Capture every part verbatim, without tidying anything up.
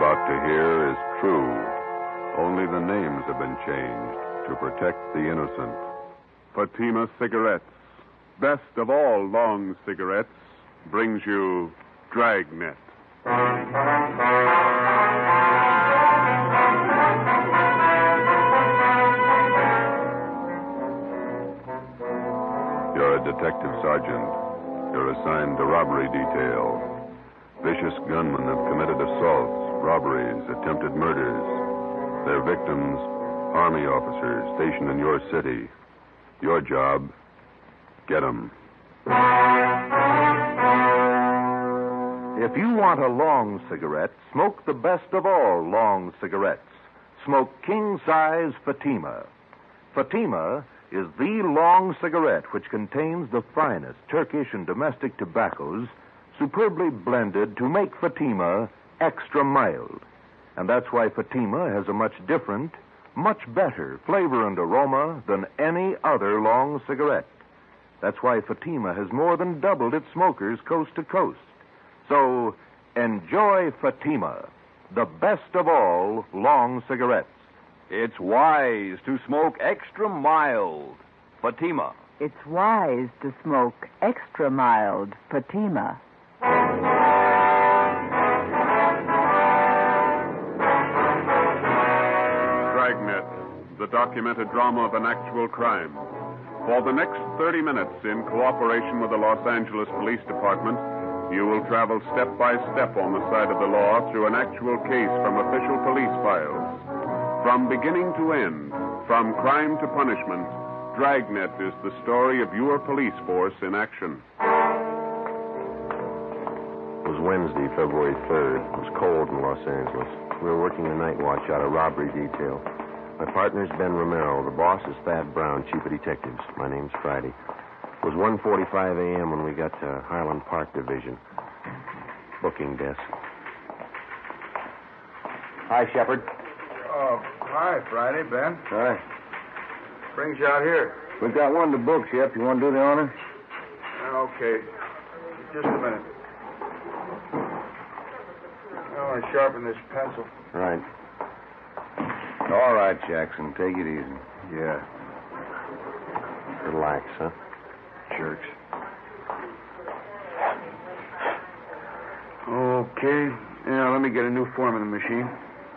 about to hear is true. Only the names have been changed to protect the innocent. Fatima Cigarettes, best of all long cigarettes, brings you Dragnet. You're a detective sergeant. You're assigned to robbery detail. Vicious gunmen have committed assaults, robberies, attempted murders. Their victims, Army officers stationed in your city. Your job, get them. If you want a long cigarette, smoke the best of all long cigarettes. Smoke king-size Fatima. Fatima is the long cigarette which contains the finest Turkish and domestic tobaccos superbly blended to make Fatima extra mild. And that's why Fatima has a much different, much better flavor and aroma than any other long cigarette. That's why Fatima has more than doubled its smokers coast to coast. So, enjoy Fatima, the best of all long cigarettes. It's wise to smoke extra mild. Fatima. It's wise to smoke extra mild Fatima. Dragnet, the documented drama of an actual crime. For the next thirty minutes, in cooperation with the Los Angeles Police Department, you will travel step by step on the side of the law through an actual case from official police files. From beginning to end, from crime to punishment, Dragnet is the story of your police force in action. It was Wednesday, February third. It was cold in Los Angeles. We were working the night watch out of robbery detail. My partner's Ben Romero. The boss is Thad Brown, chief of detectives. My name's Friday. It was one forty-five a.m. when we got to Highland Park Division. Booking desk. Hi, Shepard. Oh, hi, Friday, Ben. Hi. Brings you out here. We've got one to book, Shep. You want to do the honor? Okay. Just a minute. I want to sharpen this pencil. Right. All right, Jackson. Take it easy. Yeah. Relax, huh? Jerks. Okay. Yeah, let me get a new form in the machine.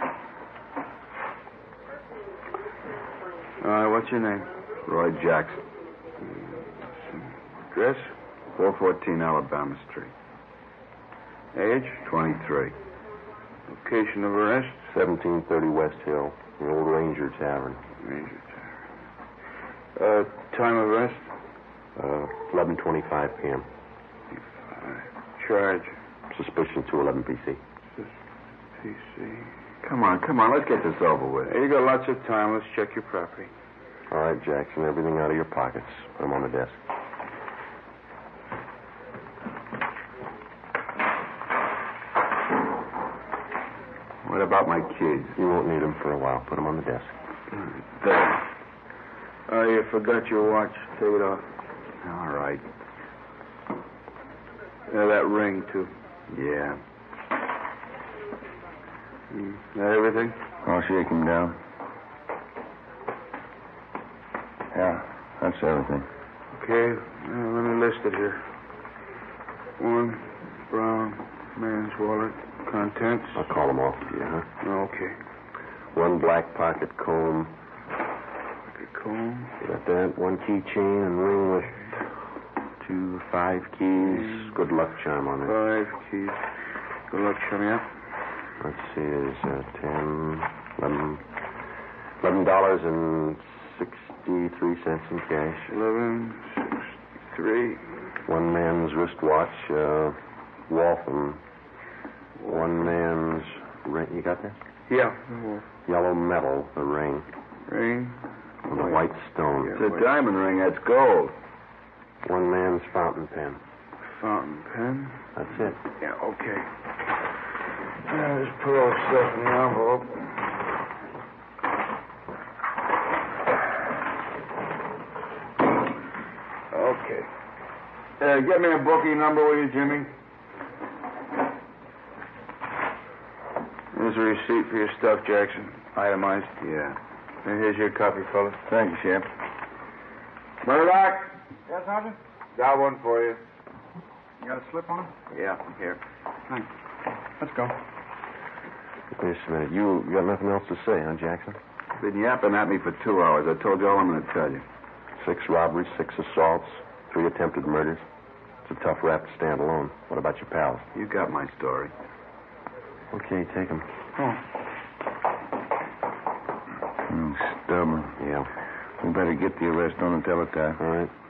All right, what's your name? Roy Jackson. Address? four fourteen Alabama Street. Age? twenty-three. Location of arrest? seventeen thirty West Hill, the old Ranger Tavern. Ranger Tavern. Uh, time of arrest? Uh, eleven twenty-five p.m. Charge? Suspicion two eleven P C. P C. Come on, come on. Let's get this over with. Hey, you got lots of time. Let's check your property. All right, Jackson. Everything out of your pockets. Put them on the desk. What about my kids? You won't need them for a while. Put them on the desk. There. Oh, you forgot your watch. Take it off. All right. Yeah, that ring, too. Yeah. Mm. That everything? I'll shake him down. Yeah, that's everything. Okay. Uh, let me list it here. One brown man's wallet. Contents. I'll call them off to you, huh? Okay. One black pocket comb. Pocket comb. You got that? One keychain and ring with two five keys. Good luck charm on it. Five keys. Good luck, show me up. Let's see, there's uh, ten, eleven, eleven dollars and sixty-three cents in cash. Eleven, sixty-three. One man's wristwatch, uh, Waltham. One man's ring. You got that? Yeah. Yellow metal, the ring. Ring. And a white stone. It's a diamond ring. That's gold. One man's fountain pen. Fountain pen. That's it. Yeah, okay. Yeah, just put all the stuff in the envelope. Okay. Uh, get me a booking number, will you, Jimmy? Here's a receipt for your stuff, Jackson. Itemized. Yeah. And here's your copy, fellas. Thank you, Sheriff. Murdoch, Yes, Sergeant? got one for you. You got a slip on? Yeah, here. Thanks. Let's go. Just a minute. You, you got nothing else to say, huh, Jackson? Been yapping at me for two hours. I told you all I'm going to tell you. Six robberies, six assaults, three attempted murders. It's a tough rap to stand alone. What about your pals? You got my story. Okay, take them. Oh. Mm, stubborn. Yeah. We better get the arrest on the teletype. All right.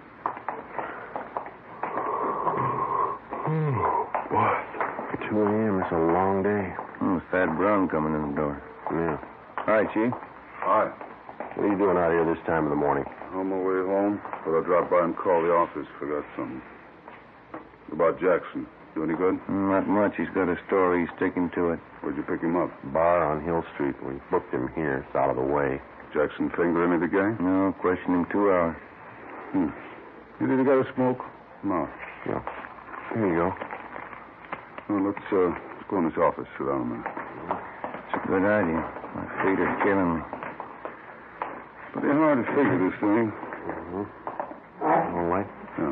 What? two a.m. It's a long day. Oh, Fat Brown coming in the door. Yeah. All right, Chief. Hi. What are you doing out here this time of the morning? On my way home, but I dropped by and called the office. Forgot something. About Jackson. Do any good? Mm, not much. He's got a story. He's sticking to it. Where'd you pick him up? Bar on Hill Street. We booked him here. It's out of the way. Jackson finger any of the gang? No, questioned him two hours. Hmm. You didn't got a smoke? No. Yeah. Here you go. Well, let's, uh, let's go in this office. Sit down a minute. It's a good idea. My feet are killing me. Pretty hard to figure this thing. Mm-hmm. All right. Yeah.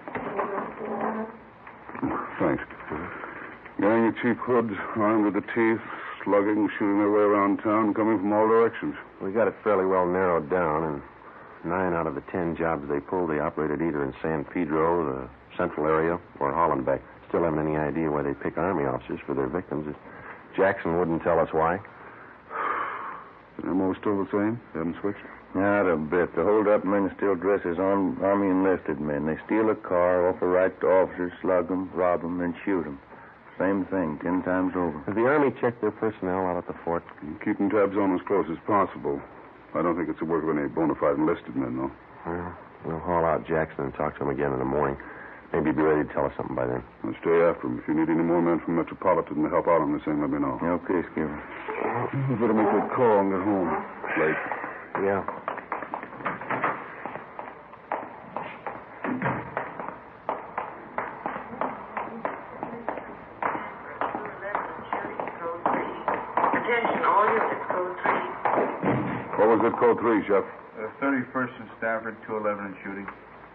Thanks. Gang of cheap hoods, armed with the teeth, slugging, shooting their way around town, coming from all directions. We got it fairly well narrowed down, and nine out of the ten jobs they pulled, they operated either in San Pedro, the central area, or Hollenbeck. Still haven't any idea why they pick Army officers for their victims. Jackson wouldn't tell us why. They're most still the same? They haven't switched? Not a bit. The hold-up men still dress as arm, Army enlisted men. They steal a car, offer right to officers, slug them, rob them, then shoot them. Same thing, ten times over. Has the Army checked their personnel out at the fort? Keeping tabs on as close as possible. I don't think it's the work of any bona fide enlisted men, though. Well, we'll haul out Jackson and talk to him again in the morning. Maybe he'll be ready to tell us something by then. I'll stay after him. If you need any more men from Metropolitan to help out on this thing, let me know. Okay, Skipper. You better make that call and get home. Late. Yeah. Attention, all units, code three. What was it, code three, Chef? Uh, thirty-first and Stafford, two eleven and shooting.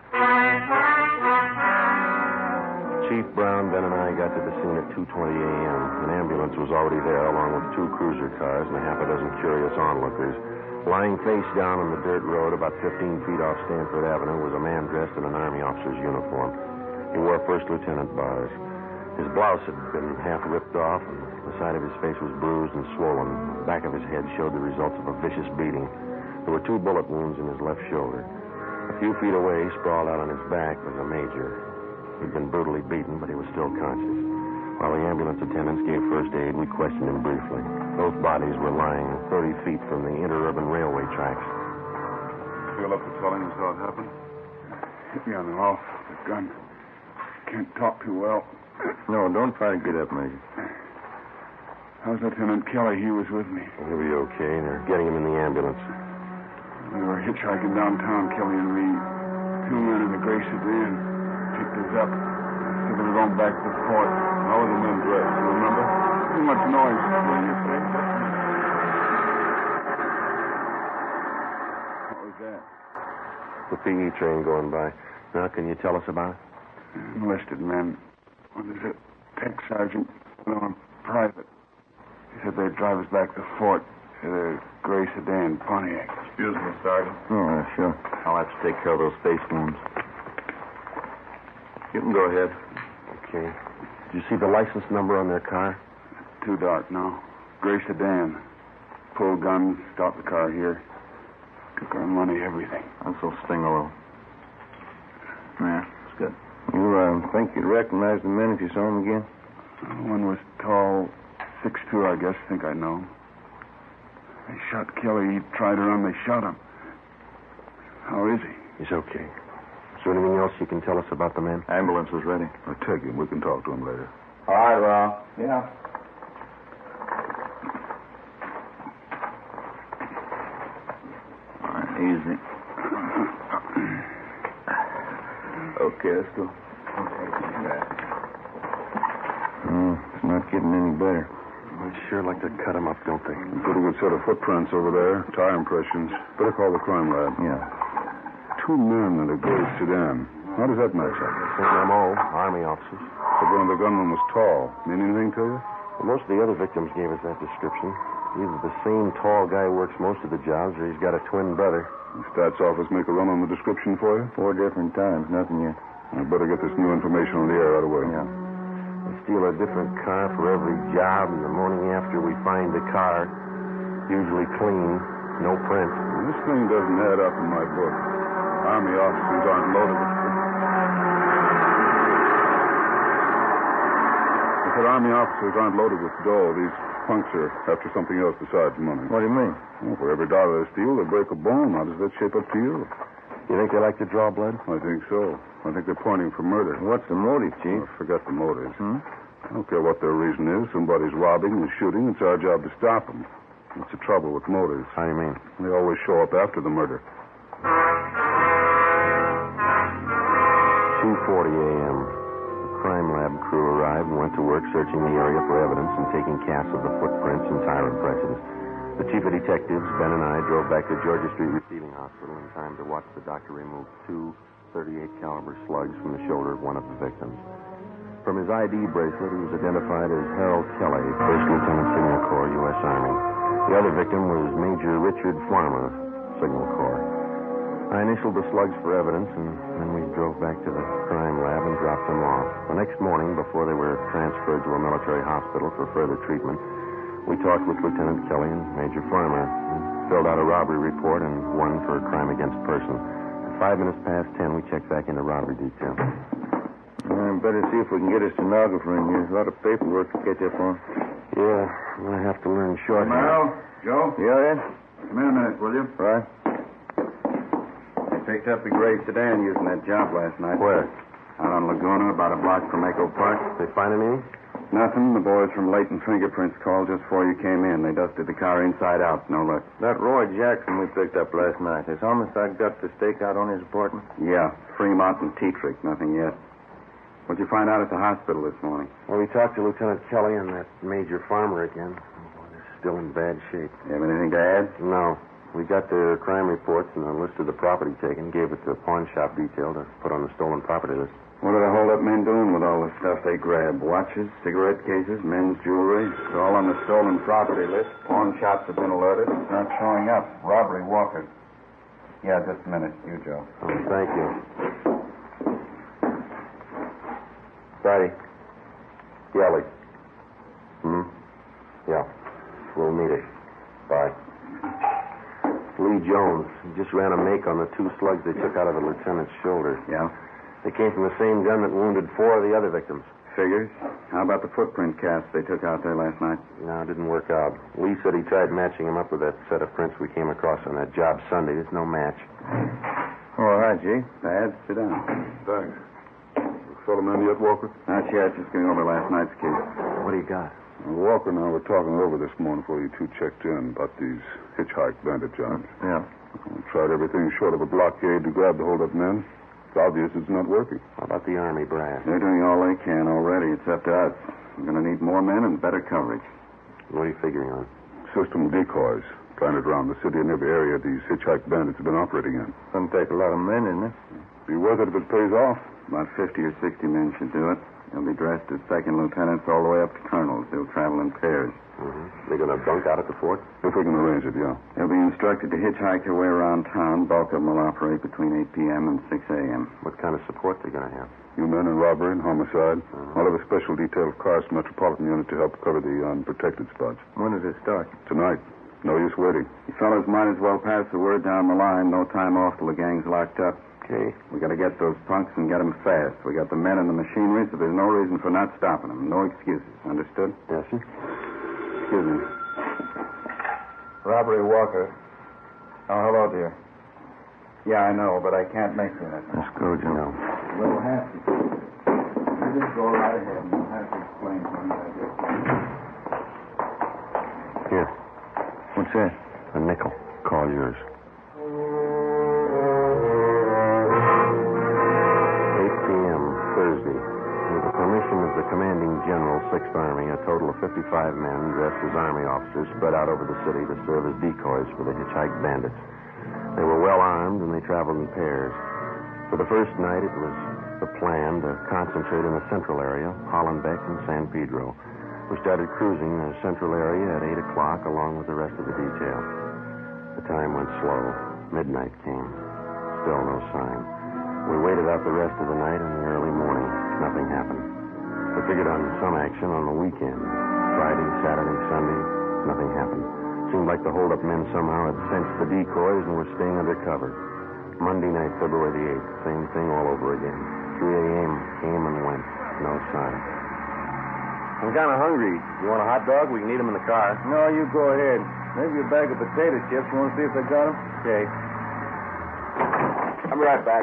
Chief Brown, Ben, and I got to the scene at two twenty a.m. An ambulance was already there, along with two cruiser cars and a half a dozen curious onlookers. Lying face down on the dirt road about fifteen feet off Stanford Avenue was a man dressed in an Army officer's uniform. He wore first lieutenant bars. His blouse had been half ripped off, and the side of his face was bruised and swollen. The back of his head showed the results of a vicious beating. There were two bullet wounds in his left shoulder. A few feet away, sprawled out on his back, was a major. He'd been brutally beaten, but he was still conscious. While the ambulance attendants gave first aid, we questioned him briefly. Both bodies were lying thirty feet from the interurban railway tracks. Feel up to telling us how it happened? Hit me on the off, the gun. Can't talk too well. No, don't try to get up, Major. How's Lieutenant Kelly? He was with me. He'll be okay. They're getting him in the ambulance. We were hitchhiking downtown, Kelly and me. Two men in the gray sedan picked us up. Said they were going back to the fort. How were the men dressed? You remember? Too much noise. What do you say? What was that? The P E train going by. Now, can you tell us about it? Enlisted men. Well, there's a tech sergeant on private. He said they'd drive us back to the fort in a gray sedan Pontiac. Excuse me, Sergeant. Oh, uh, sure. I'll have to take care of those face wounds. You can go ahead. Okay. Did you see the license number on their car? Too dark now. Gray sedan. Pulled guns, stopped the car here. Took our money, everything. Uncle Stingalo. Yeah, that's good. You uh, think you'd recognize the men if you saw them again? One was tall, six two, I guess. Think I know. They shot Kelly. He tried to run. They shot him. How is he? He's okay. Is there anything else you can tell us about the men? Ambulance is ready. I'll take him. We can talk to him later. All right, Ron. Yeah. All right, easy. Okay, let's go. Oh, it's not getting any better. Well, They'd sure like to cut him up, don't they? A pretty good set of footprints over there. Tire impressions. Better call the crime lab. Yeah. Two men in a gray sedan. How does that match up? Same M O, Army officers. The one the gunman was tall. Mean anything to you? Well, most of the other victims gave us that description. Either the same tall guy works most of the jobs, or he's got a twin brother. The stats office make a run on the description for you? Four different times. Nothing yet. I better get this new information on the air right away. Yeah. We steal a different car for every job, and the morning after we find the car, usually clean, no print. Well, this thing doesn't add up in my book. Army officers aren't loaded with... I said Army officers aren't loaded with dough. These punks are after something else besides money. What do you mean? Well, for every dollar they steal, they break a bone. How does that shape up to you? You think they like to draw blood? I think so. I think they're pointing for murder. What's the motive, Chief? Oh, forget the motives. Hmm? I don't care what their reason is. Somebody's robbing and shooting. It's our job to stop them. That's the trouble with motives. How do you mean? They always show up after the murder. two forty a.m. The crime lab crew arrived and went to work searching the area for evidence and taking casts of the footprints and tire impressions. The chief of detectives, Ben, and I drove back to Georgia Street Receiving Hospital in time to watch the doctor remove two thirty-eight caliber slugs from the shoulder of one of the victims. From his I D bracelet, he was identified as Harold Kelly, First Lieutenant Signal Corps, U S Army. The other victim was Major Richard Farmer, Signal Corps. I initialed the slugs for evidence, and then we drove back to the crime lab and dropped them off. The next morning, before they were transferred to a military hospital for further treatment, we talked with Lieutenant Kelly and Major Farmer and filled out a robbery report and one for crime against person. At five minutes past ten, we checked back into robbery detail. I better see if we can get a stenographer in here. There's a lot of paperwork to catch up on. Yeah, I'm going to have to learn short. Mel, Joe, Yeah, Ed? come in a minute, will you? Right. They picked up the gray sedan using that job last night. Where? Out on Laguna, about a block from Echo Park. They find anything? Nothing. The boys from Leighton Fingerprints called just before you came in. They dusted the car inside out. No luck. That Roy Jackson we picked up last night. Has homicide got the stakeout on his apartment? Yeah, Fremont and Tetrick. Nothing yet. What'd you find out at the hospital this morning? Well, we talked to Lieutenant Kelly and that Major Farmer again. Oh, they're still in bad shape. You have anything to add? No. We got their crime reports and a list of the property taken, gave it to the pawn shop detail to put on the stolen property list. What are the hold-up men doing with all the stuff they grabbed? Watches, cigarette cases, men's jewelry? It's all on the stolen property list. Pawn shops have been alerted. It's not showing up. Robbery, Walker. Yeah, just a minute. You, Joe. Oh, thank you. Friday. Gelly. Hmm? Yeah. We'll meet it. Bye. Lee Jones. He just ran a make on the two slugs they took out of the lieutenant's shoulder. Yeah? They came from the same gun that wounded four of the other victims. Figures. How about the footprint casts they took out there last night? No, it didn't work out. Lee said he tried matching them up with that set of prints we came across on that job Sunday. There's no match. All right, G. Dad, sit down. Thanks. Fellow man yet, Walker? Not yet. Just going over last night's case. What do you got? Walker and I were talking over this morning before you two checked in about these hitchhike bandit jobs. Yeah. We tried everything short of a blockade to grab the hold-up men. It's obvious it's not working. How about the Army brass? They're doing all they can already. It's up to us. We're going to need more men and better coverage. What are you figuring on? System decoys planted around the city and every area these hitchhike bandits have been operating in. Doesn't take a lot of men, isn't it? Be worth it if it pays off. About fifty or sixty men should do it. They'll be dressed as second lieutenants all the way up to colonels. They'll travel in pairs. Mm-hmm. They're going to bunk out at the fort? If we can arrange it, yeah. They'll be instructed to hitchhike their way around town. Bulk of them will operate between eight p.m. and six a.m. What kind of support they going to have? You men in robbery and homicide. Mm-hmm. I'll have a special detail of cars from Metropolitan Unit to help cover the unprotected spots. When does it start? Tonight. No use waiting. You fellas might as well pass the word down the line. No time off till the gang's locked up. Okay. We got to get those punks and get them fast. We got the men and the machinery, so there's no reason for not stopping them. No excuses. Understood? Yes, sir. Excuse me. Robbery, Walker. Oh, hello, dear. Yeah, I know, but I can't make you that. Let's go, Joe. No. We'll have to. You just go right ahead, and we'll have to explain things, I guess. Here. What's that? A nickel. Call yours. eight p.m. Thursday. With the permission of the the commanding general, Sixth Army, a total of fifty-five men dressed as Army officers spread out over the city to serve as decoys for the hitchhiked bandits. They were well armed, and they traveled in pairs. For the first night, it was the plan to concentrate in the central area, Hollenbeck and San Pedro. We started cruising the central area at eight o'clock along with the rest of the detail. The time went slow. Midnight came. Still no sign. We waited out the rest of the night and the early morning. Nothing happened. We figured on some action on the weekend. Friday, Saturday, Sunday, nothing happened. Seemed like the hold-up men somehow had sensed the decoys and were staying under cover. Monday night, February the eighth, same thing all over again. three a.m. came and went. No sign. I'm kind of hungry. You want a hot dog? We can eat them in the car. No, you go ahead. Maybe a bag of potato chips. You want to see if they got them? Okay. I'll be right back.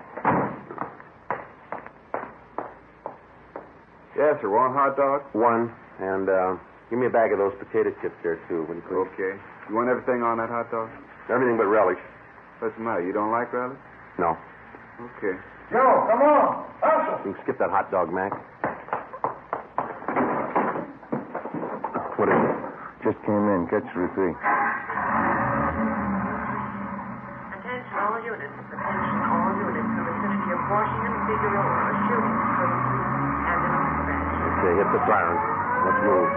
Yes, sir. Want a hot dog? One. And uh, give me a bag of those potato chips there, too, will you please? Okay. You want everything on that hot dog? Everything but relish. What's the matter? You don't like relish? No. Okay. Joe, come on. Hustle. You can skip that hot dog, Mac. What is it? Just came in. Catch the repeat. Attention all units. Attention all units. The vicinity of Washington, Figueroa. A shooting between police and an officer. Okay, hit the siren. Let's move.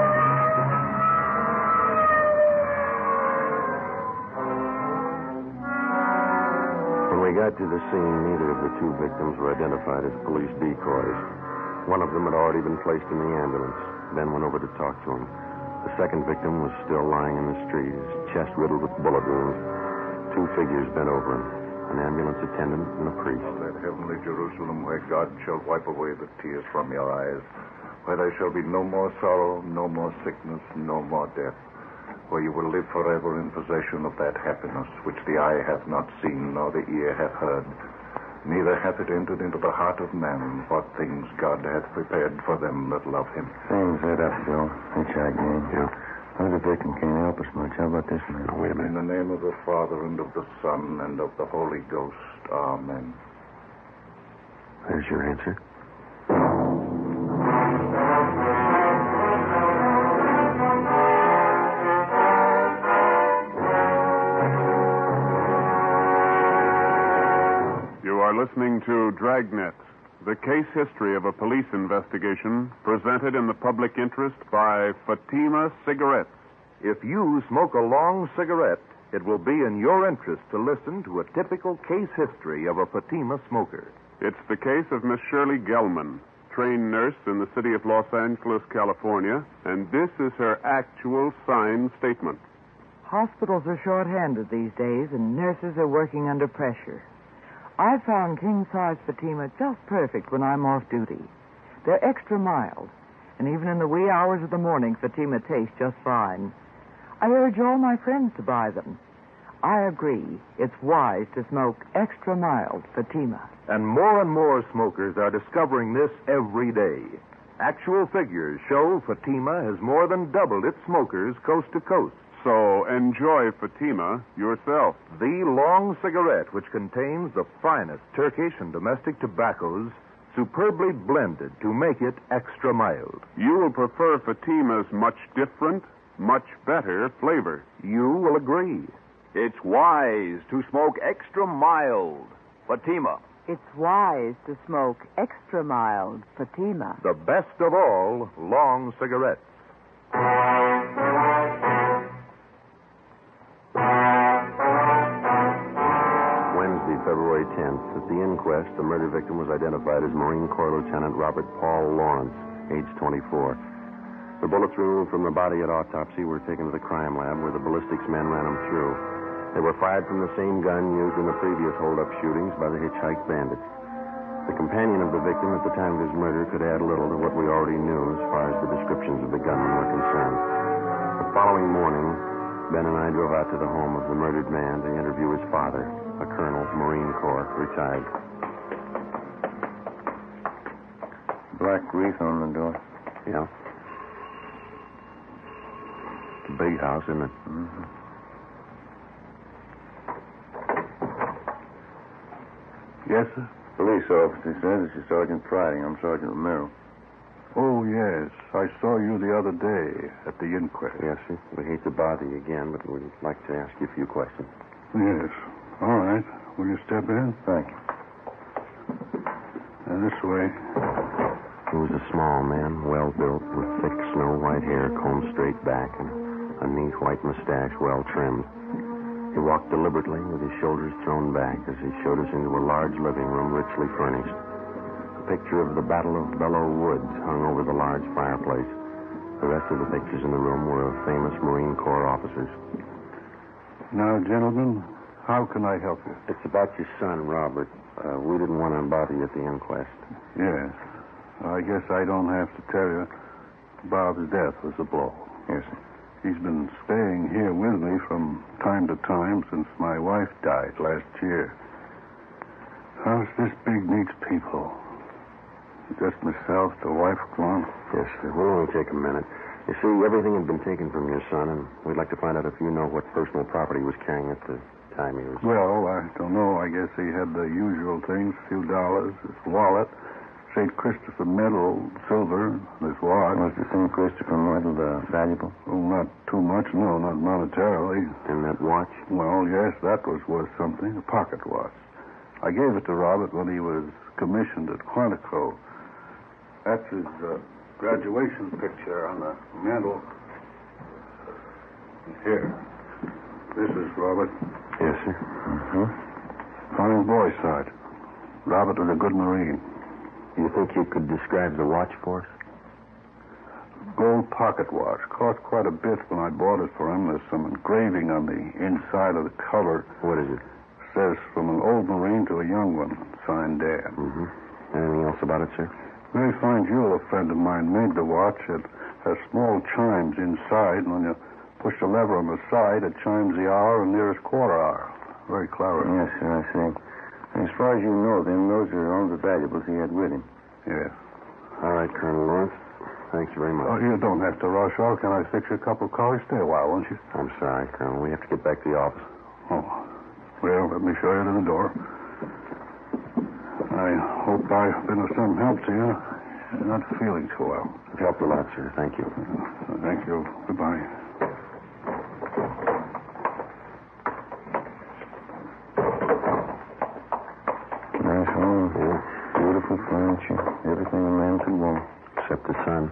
When we got to the scene, neither of the two victims were identified as police decoys. One of them had already been placed in the ambulance. Ben went over to talk to him. The second victim was still lying in the street, his chest riddled with bullet wounds. Two figures bent over him, an ambulance attendant and a priest. Oh, that heavenly Jerusalem where God shall wipe away the tears from your eyes, where there shall be no more sorrow, no more sickness, no more death, where you will live forever in possession of that happiness which the eye hath not seen, nor the ear hath heard, neither hath it entered into the heart of man what things God hath prepared for them that love him. Things head up, Joe. Hitchhike man. Yeah. Other victim can't help us much. How about this man? Now, wait a In minute. the name of the Father, and of the Son, and of the Holy Ghost. Amen. There's your answer. You are listening to Dragnet, the case history of a police investigation presented in the public interest by Fatima Cigarettes. If you smoke a long cigarette, it will be in your interest to listen to a typical case history of a Fatima smoker. It's the case of Miss Shirley Gelman, trained nurse in the city of Los Angeles, California, and this is her actual signed statement. Hospitals are short-handed these days, and nurses are working under pressure. I found king-size Fatima just perfect when I'm off duty. They're extra mild, and even in the wee hours of the morning, Fatima tastes just fine. I urge all my friends to buy them. I agree, it's wise to smoke extra mild Fatima. And more and more smokers are discovering this every day. Actual figures show Fatima has more than doubled its smokers coast to coast. So enjoy Fatima yourself. The long cigarette, which contains the finest Turkish and domestic tobaccos, superbly blended to make it extra mild. You will prefer Fatima's much different, much better flavor. You will agree. It's wise to smoke extra mild. Fatima. It's wise to smoke extra mild Fatima. The best of all long cigarettes. Wednesday, February tenth, at the inquest, the murder victim was identified as Marine Corps Lieutenant Robert Paul Lawrence, age twenty-four. The bullets removed from the body at autopsy were taken to the crime lab where the ballistics men ran them through. They were fired from the same gun used in the previous hold-up shootings by the hitchhiked bandits. The companion of the victim at the time of his murder could add little to what we already knew as far as the descriptions of the gunmen were concerned. The following morning, Ben and I drove out to the home of the murdered man to interview his father, a colonel, Marine Corps, retired. Black wreath on the door. Yeah. It's a big house, isn't it? Mm-hmm. Yes, sir? Police officer says this is Sergeant Friday. I'm Sergeant Romero. Oh, yes. I saw you the other day at the inquest. Yes, sir. We hate to bother you again, but we'd like to ask you a few questions. Yes. All right. Will you step in? Thank you. Uh, this way. He was a small man, well-built, with thick snow-white hair combed straight back and a neat white mustache well-trimmed. He walked deliberately with his shoulders thrown back as he showed us into a large living room richly furnished. A picture of the Battle of Belleau Woods hung over the large fireplace. The rest of the pictures in the room were of famous Marine Corps officers. Now, gentlemen, how can I help you? It's about your son, Robert. Uh, we didn't want to bother you at the inquest. Yes. I guess I don't have to tell you. Bob's death was a blow. Yes, sir. He's been staying here with me from time to time since my wife died last year. House this big needs people. Just myself, the wife gone. Yes, sir. We'll only take a minute. You see, everything had been taken from your son, and we'd like to find out if you know what personal property he was carrying at the time he was... Well, I don't know. I guess he had the usual things, a few dollars, his wallet, Saint Christopher medal, silver, this watch. Was the Saint Christopher medal uh, valuable? Oh, not too much, no, not monetarily. And that watch? Well, yes, that was worth something, a pocket watch. I gave it to Robert when he was commissioned at Quantico. That's his uh, graduation picture on the mantel. Here. This is Robert. Yes, sir. Uh-huh. Fine boy, Sergeant. Robert was a good Marine. You think you could describe the watch for us? Gold pocket watch. Cost quite a bit when I bought it for him. There's some engraving on the inside of the cover. What is it? Says, from an old Marine to a young one. Signed Dan. Mm-hmm. Anything else about it, sir? Very fine jewel a friend of mine made the watch. It has small chimes inside, and when you push the lever on the side, it chimes the hour and nearest quarter hour. Very clever. Yes, sir, I see. As far as you know, then, those are all the valuables he had with him. Yes. All right, Colonel Lawrence. Thanks very much. Oh, you don't have to rush off. Can I fix you a cup of coffee? Stay a while, won't you? I'm sorry, Colonel. We have to get back to the office. Oh. Well, let me show you to the door. I hope I've been of some help to you. You're not feeling too well. You've helped a lot, sir. Thank you. Uh, thank you. Goodbye. Nice home. Yeah. Beautiful furniture. Everything a man could want. Except the sun.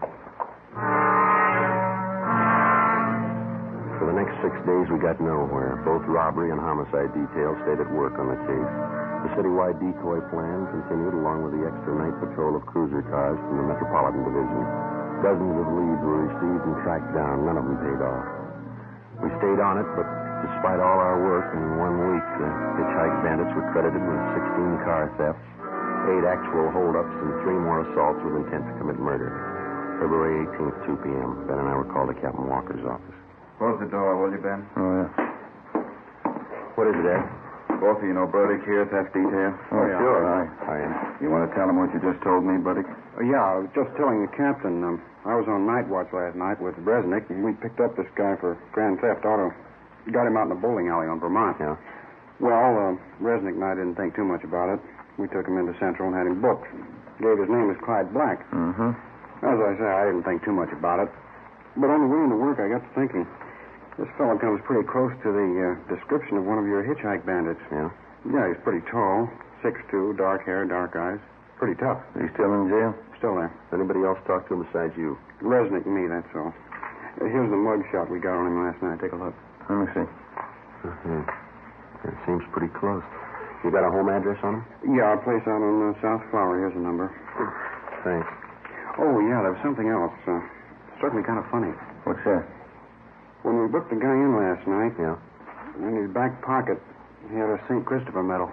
For the next six days, we got nowhere. Both robbery and homicide details stayed at work on the case. The citywide decoy plan continued along with the extra night patrol of cruiser cars from the Metropolitan Division. Dozens of leads were received and tracked down. None of them paid off. We stayed on it, but despite all our work, in one week, the hitchhike bandits were credited with sixteen car thefts, eight actual holdups, and three more assaults with intent to commit murder. February eighteenth, two p.m., Ben and I were called to Captain Walker's office. Close the door, will you, Ben? Oh, yeah. What is it, Ed? Both of you know Burdick here, theft detail? Oh, yeah. Sure. Hi. I am. You want to tell him what you just told me, Burdick? Uh, yeah, I was just telling the captain. Um, I was on night watch last night with Bresnik, and we picked up this guy for grand theft auto. Got him out in the bowling alley on Vermont. Yeah? Well, uh, Bresnik and I didn't think too much about it. We took him into Central and had him booked. Gave his name as Clyde Black. Mm-hmm. As I say, I didn't think too much about it. But on the way into work, I got to thinking. This fellow comes pretty close to the uh, description of one of your hitchhike bandits. Yeah? Yeah, he's pretty tall, six two, dark hair, dark eyes. Pretty tough. Is he still in jail? Still there. Anybody else talk to him besides you? Resnick and me, that's all. Uh, here's the mug shot we got on him last night. Take a look. Let me see. Mm-hmm. It seems pretty close. You got a home address on him? Yeah, our place out on uh, South Flower. Here's the number. Thanks. Oh, yeah, there was something else. Uh, struck me kind of funny. What's that? When we booked the guy in last night, Yeah? in his back pocket, he had a Saint Christopher medal.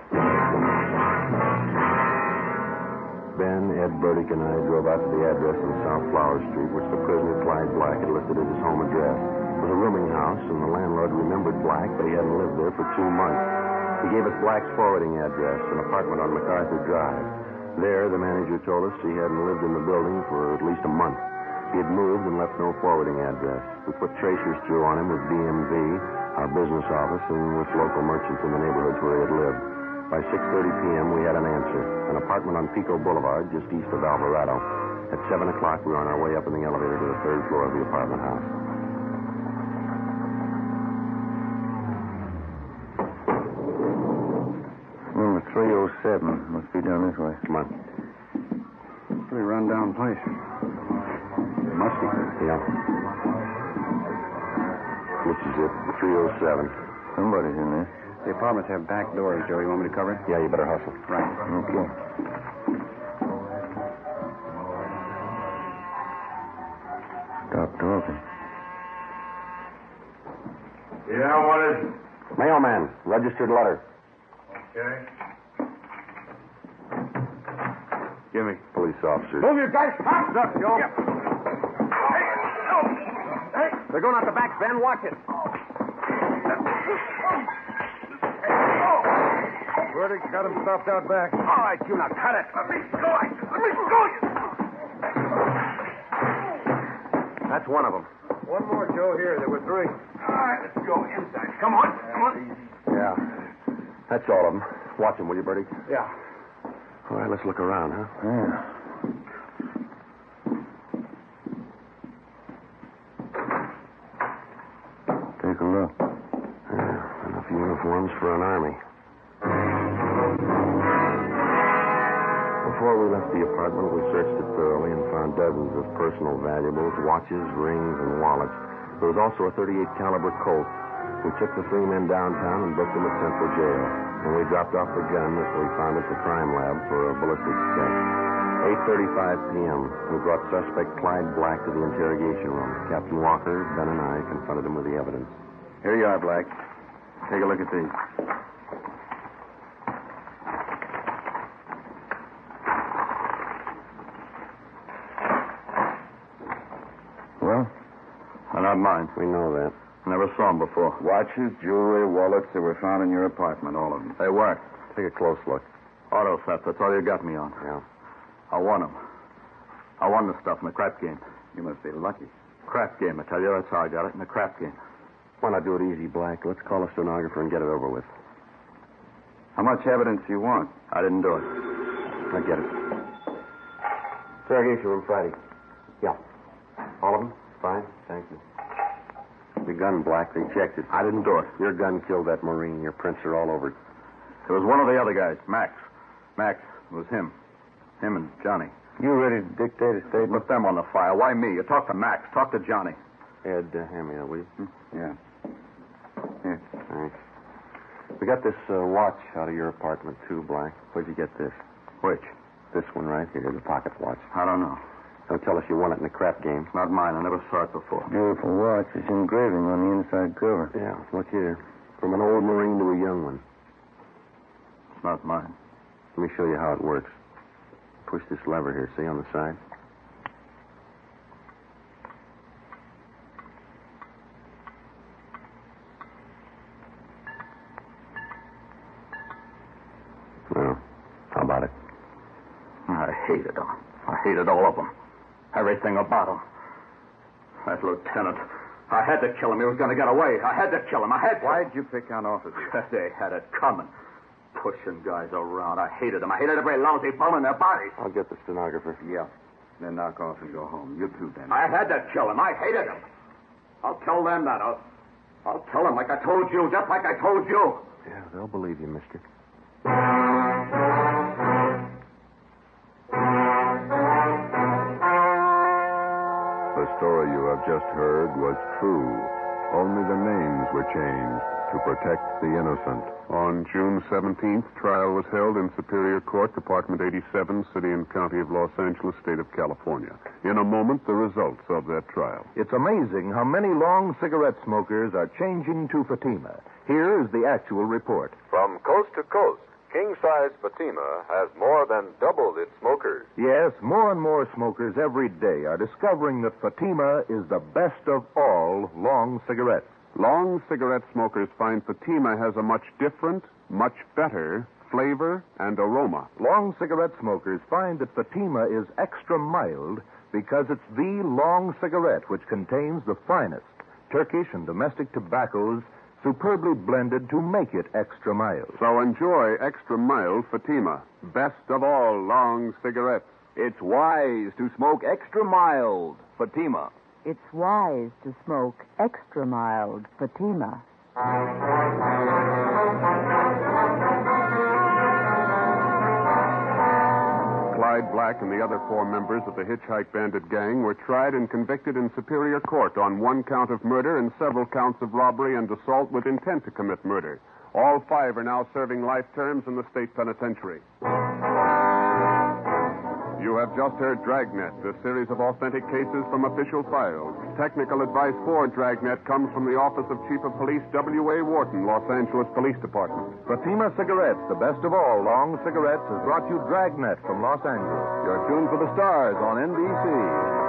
Ben, Ed Burdick, and I drove out to the address on South Flower Street, which the prisoner, Clyde Black, had listed as his home address. It was a rooming house, and the landlord remembered Black, but he hadn't lived there for two months. He gave us Black's forwarding address, an apartment on MacArthur Drive. There, the manager told us he hadn't lived in the building for at least a month. He had moved and left no forwarding address. We put tracers through on him with D M V, our business office, and with local merchants in the neighborhoods where he had lived. By six thirty p.m., we had an answer. An apartment on Pico Boulevard, just east of Alvarado. At seven o'clock, we were on our way up in the elevator to the third floor of the apartment house. Number three oh seven. Must be down this way. Come on. Pretty run-down place. Must be. Yeah. This is it, three oh seven. Somebody's in there. The apartments have back doors, Joe. You want me to cover it? Yeah, you better hustle. Right. Okay. Stop talking. Yeah, what is it? Mailman, registered letter. Okay. Give me. Police officers. Move your guys. Stop. Look, Joe. Hey, they're going out the back, Ben. Watch it. Verdict's got him stopped out back. All right, you now cut it. Let me go. Let me go. That's one of them. One more, Joe, here. There were three. All right, let's go inside. Come on. Come on. Yeah. That's all of them. Watch them, will you, Bertie? Yeah. All right, let's look around, huh? Yeah. Take a look. Yeah, enough uniforms for an army. Before we left the apartment, we searched it thoroughly and found dozens of personal valuables, watches, rings, and wallets. There was also a thirty-eight caliber Colt. We took the three men downtown and booked them at Central Jail. And we dropped off the gun that we found at the crime lab for a ballistics test. eight thirty-five p.m., we brought suspect Clyde Black to the interrogation room. Captain Walker, Ben, and I confronted him with the evidence. Here you are, Black. Take a look at these. Well, they're not mine. We know that. Never saw them before. Watches, jewelry, wallets, they were found in your apartment, all of them. They weren't. Take a close look. Auto theft, that's all you got me on. Yeah. I won them. I won the stuff in the crap game. You must be lucky. Crap game, I tell you. That's how I got it, in the crap game. Why not do it easy, Black? Let's call a stenographer and get it over with. How much evidence do you want? I didn't do it. I get it. Interrogation room Friday. Yeah. All of them? Fine. Thank you. Your gun, Black. They checked it. I didn't do it. Your gun killed that Marine. Your prints are all over it. It was one of the other guys, Max. Max. It was him. Him and Johnny. You ready to dictate a statement? Put them on the file. Why me? You talk to Max. Talk to Johnny. Ed, uh, hand me that, will you? Yeah. Here. Thanks. We got this uh, watch out of your apartment, too, Black. Where'd you get this? Which? This one right here, the pocket watch. I don't know. Don't tell us you won it in the crap game. It's not mine. I never saw it before. Beautiful watch. It's engraving on the inside cover. Yeah, look here. From an old Marine to a young one. It's not mine. Let me show you how it works. Push this lever here, see, on the side? Well, how about it? I hated them. I hated all of them. Everything about him. That lieutenant. I had to kill him. He was going to get away. I had to kill him. I had to. Why'd you pick on officers? They had it coming. Pushing guys around. I hated them. I hated every lousy bum in their bodies. I'll get the stenographer. Yeah. Then knock off and go home. You too, then. I had to kill him. I hated him. I'll tell them that. I'll, I'll tell them like I told you, just like I told you. Yeah, they'll believe you, mister. The story you have just heard was true. Only the names were changed to protect the innocent. On June seventeenth, trial was held in Superior Court, Department eighty-seven, City and County of Los Angeles, State of California. In a moment, the results of that trial. It's amazing how many long cigarette smokers are changing to Fatima. Here is the actual report. From coast to coast, King Size Fatima has more than doubled its smokers. Yes, more and more smokers every day are discovering that Fatima is the best of all long cigarettes. Long cigarette smokers find Fatima has a much different, much better flavor and aroma. Long cigarette smokers find that Fatima is extra mild because it's the long cigarette which contains the finest Turkish and domestic tobaccos superbly blended to make it extra mild. So enjoy extra mild Fatima, best of all long cigarettes. It's wise to smoke extra mild Fatima. It's wise to smoke extra mild Fatima. Clyde Black and the other four members of the Hitchhike Bandit gang were tried and convicted in Superior Court on one count of murder and several counts of robbery and assault with intent to commit murder. All five are now serving life terms in the state penitentiary. You have just heard Dragnet, a series of authentic cases from official files. Technical advice for Dragnet comes from the Office of Chief of Police W A Wharton, Los Angeles Police Department. Fatima Cigarettes, the best of all long cigarettes, has brought you Dragnet from Los Angeles. You're tuned for the stars on N B C.